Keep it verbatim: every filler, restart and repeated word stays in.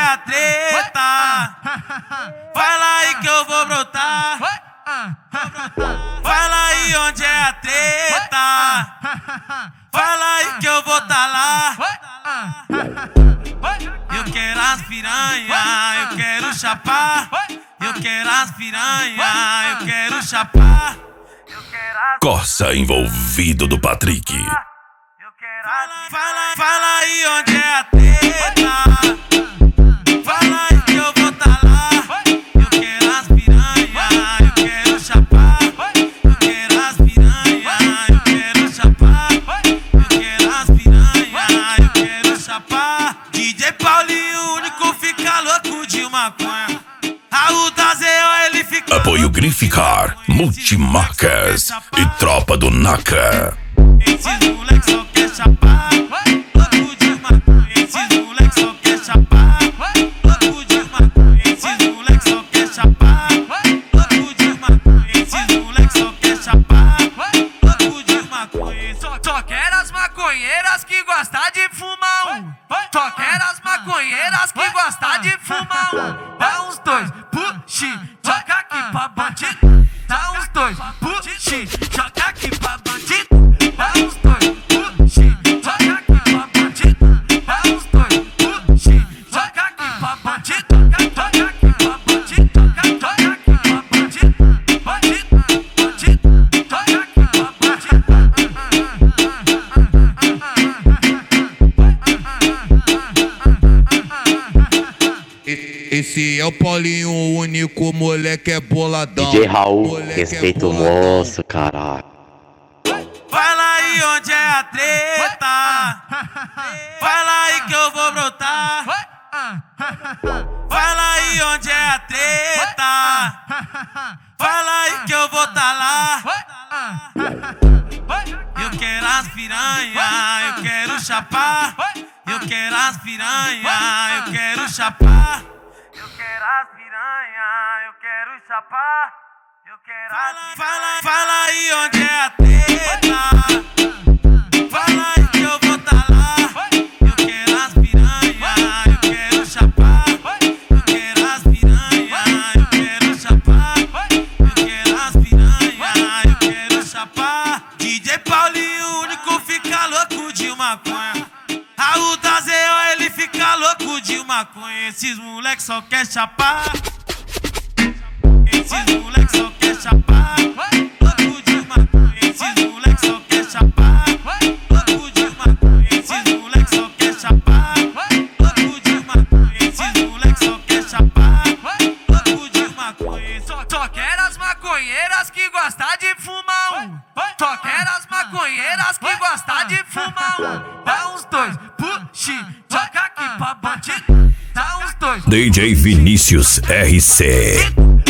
a treta. Fala aí que eu vou brotar. Fala aí onde é a treta. Fala aí que eu vou tá lá. Eu quero as piranha, eu quero chapar. Eu quero as piranha, eu quero chapar. Corsa envolvido do Patrick. Fala, fala, fala aí onde é a treta. Fala aí que eu vou tá lá. Eu quero as piranha, eu quero chapar. Eu quero as piranha, eu quero chapar. Eu quero as piranha, eu quero chapar. D J Paulinho, o único fica louco de maconha. Raul da Zeo, ele fica. Apoio Grificar, Multimarcas e Tropa do Naka. Esses moleques só quer chapar, louco de maconha. Esses moleques só quer chapar, louco de maconha. Esses moleques só quer chapar, louco de maconha. Esses moleques só quer chapar, louco de maconha. Só quero as maconheiras que gostam de fumar um. Só quero as maconheiras que gostam de fumar um. Dá uns dois, puxi, joga aqui pra bandido. Dá uns dois, puxi, joga aqui pra bandido. Dá uns dois, puxi, joga aqui pra bandido. Dá uns dois, puxi, joga aqui pra bandido. Joga aqui pra bandido, joga aqui pra bandido. Bandido, bandido, joga aqui pra bandido. Esse é o Paulinho, o único moleque é boladão. D J Raul, Moleque respeita é o moço, caralho. Fala aí onde é a treta. Fala aí que eu vou brotar. Fala aí onde é a treta. Fala aí que eu vou tá lá. Eu quero as piranha, eu quero chapar. Eu quero as piranha, eu quero chapar. Eu quero as piranha, eu quero chapar. Eu quero as fala, fala aí onde é a treta. Fala aí que eu vou tá lá. Eu quero as piranha, eu quero chapar. Eu quero as piranha, eu quero chapar. Eu quero as piranha, eu quero chapar. D J Paulinho, o único fica louco de maconha. Raul da Zeo, ele fica louco de maconha. Esses moleques só quer chapar. Esses moleques só quer chapar, louco de maconha. Esses moleques só quer chapar, louco de maconha. Esses moleques só quer chapar, louco de maconha. Esses moleques só quer chapar, louco de maconha. Só, só quero as maconheiras que gostam de fumar um. Só quero as maconheiras que gostam de fumar um. Dá uns dois, puxi, joga aqui pra bandido. Dá uns dois. D J Vinícius R C.